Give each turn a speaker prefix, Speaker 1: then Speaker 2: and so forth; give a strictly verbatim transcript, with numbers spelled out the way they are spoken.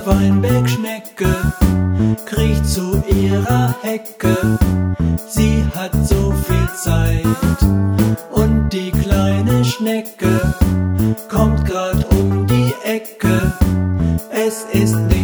Speaker 1: Weinbergschnecke kriecht zu ihrer Hecke. Sie hat so viel Zeit und die kleine Schnecke kommt grad um die Ecke. Es ist